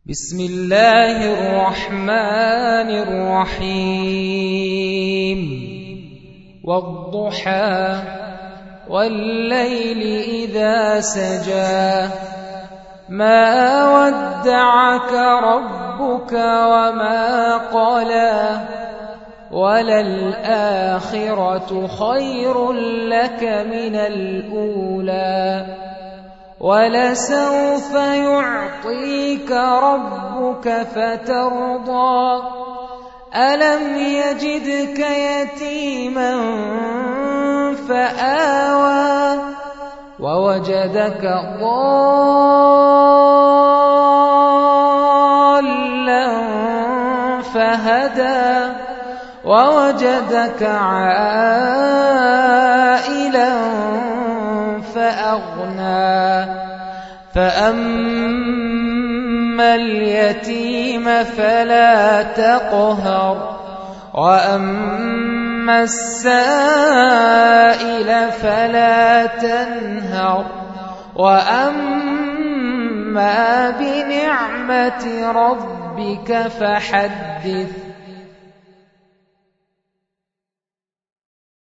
بسم الله الرحمن الرحيم والضحى والليل إذا سجى ما ودعك ربك وما قلى وللآخرة خير لك من الأولى ولسوف يعطيك ربك فترضى ألم يجدك يتيما فآوى ووجدك ضالا فهدى ووجدك عائلا فأغنى فأما اليتيم فلا تقهر وأما السائل فلا تنهر وأما بنعمة ربك فحدث